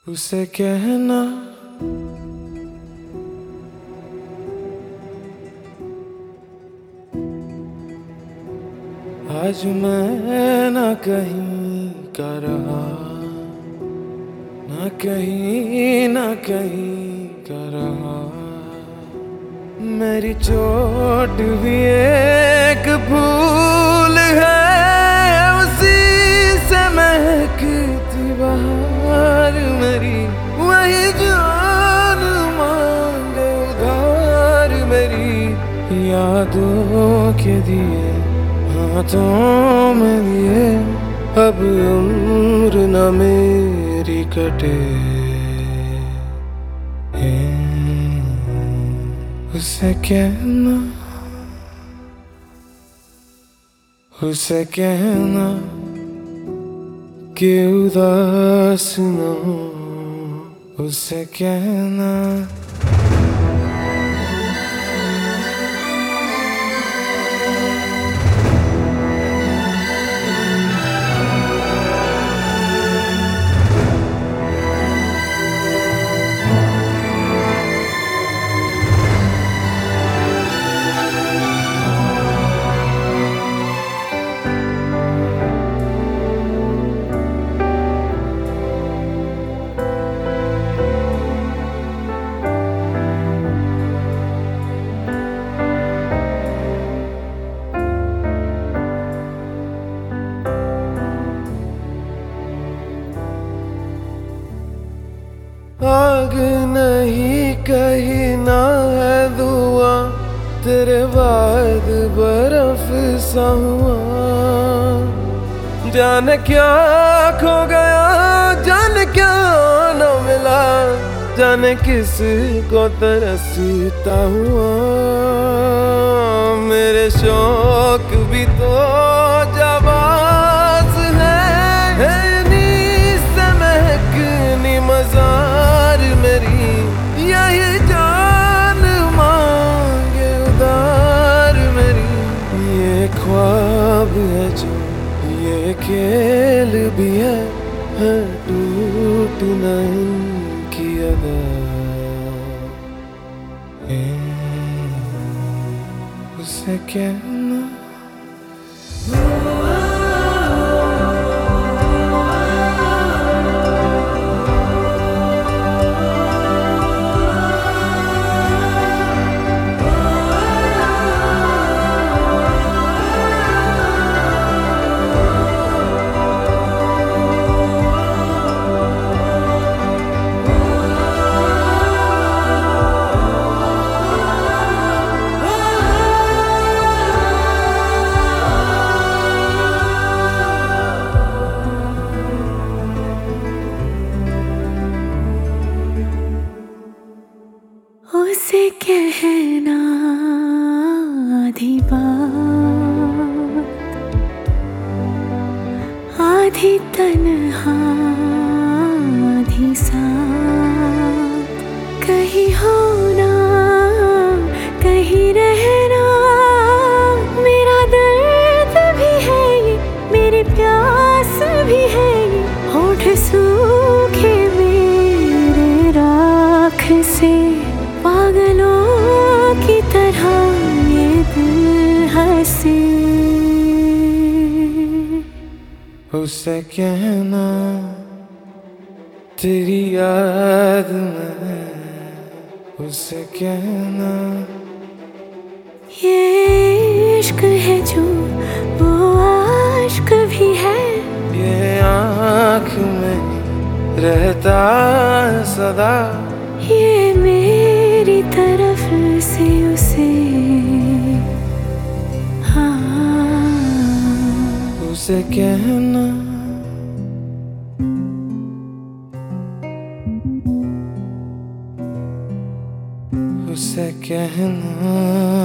उसे कहना आज मैं ना कहीं का रहा, ना कहीं का रहा। मेरी चोट भी एक फूल है, उसी से महकती बहार मेरी। वही जान मांगे उधार मेरी, यादों के दिए हाथों में दिए। अब उम्र न मेरी कटे, उसे कहना, उसे कहना कि उदास न हो, उसे कहना। आग नहीं कहीं ना है दुआ, तेरे बाद बर्फ सा हुआ। जाने क्या खो गया, जाने क्या न मिला, जाने किस को तरसता हुआ। मेरे शौक भी तो जाबाज है नीस से महकनी मजार मेरी। यही जान मांगे उधार मेरी, ये ख्वाब है जो ये खेल भी है टूट नहीं की अदा। उसे कहना उसे कहना आधी बात, आधी तन्हा आधी साथ। कहीं होना कहीं रहना, मेरा दर्द भी है ये, मेरी प्यास भी है ये। होठ सूखे मेरे राख से, पागलों की तरह ये दिल हंसे। उसे कहना तेरी याद में, उसे कहना ये इश्क है जो वो आश्क भी है। ये आँख में रहता है सदा, ये मेरी तरफ से उसे हाँ। उसे कहना उसे कहना।